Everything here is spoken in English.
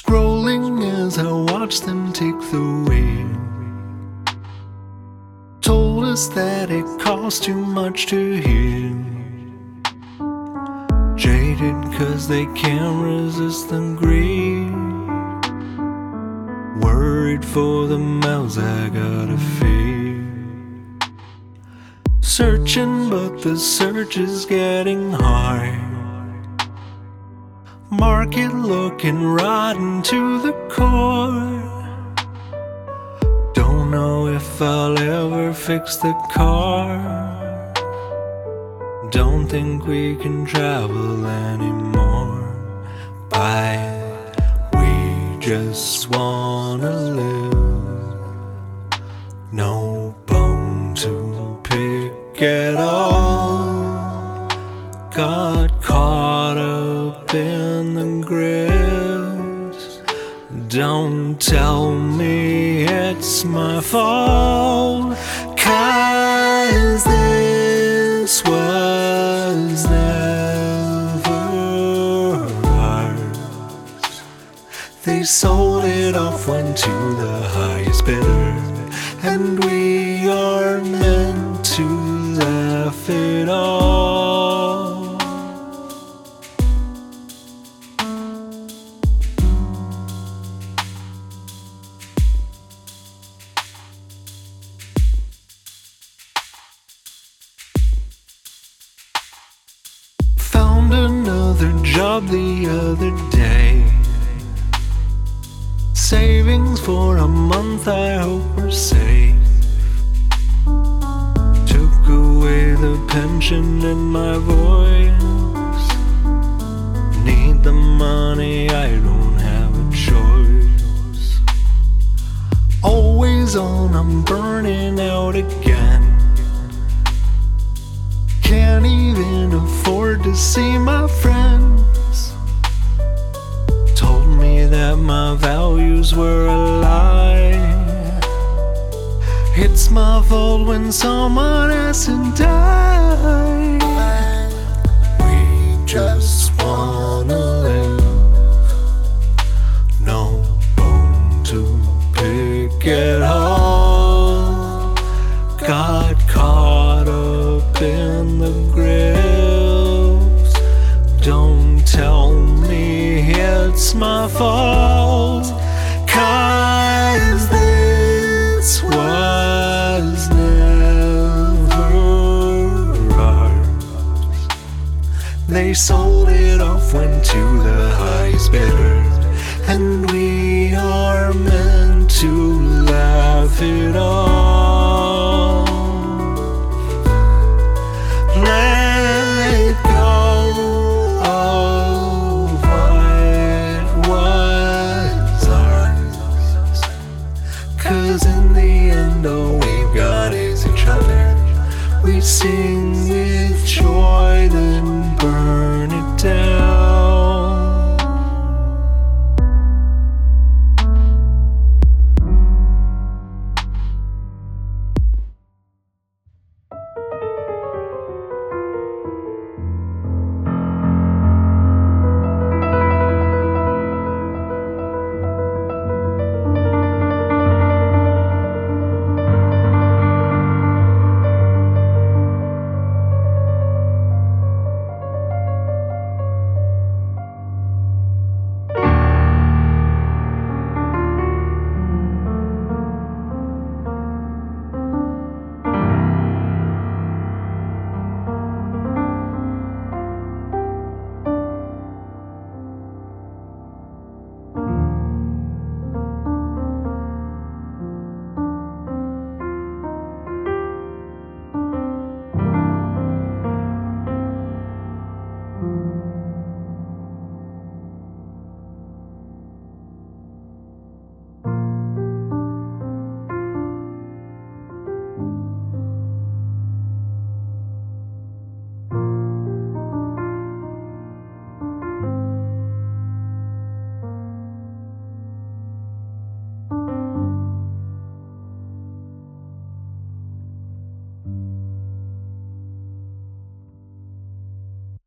Scrolling as I watch them take the wheel. Told us that it costs too much to heal. Jaded cause they can't resist the greed. Worried for the mouths I gotta feed. Searching but the search is getting hard. Market looking rotten to the core. Don't know if I'll ever fix the car. Don't think we can travel anymore. But we just wanna live. No bone to pick at all. Got caught up in the grips. Don't tell me it's my fault, 'cause this was never ours. They sold it off, went to the highest bidder, and we are meant to laugh it off. Found another job the other day. Savings for a month, I hope we're safe. Took away the pension in my voice. Need the money, I don't have a choice. Always on, I'm burning out again. Can't even afford to see my friends. Told me that my values were a lie. It's my fault when someone has to die. We just wanna live. No bone to pick at all. Got caught up in the grips. Don't tell me it's my fault, 'cause this was never ours. They sold it off, went to the highest bidder,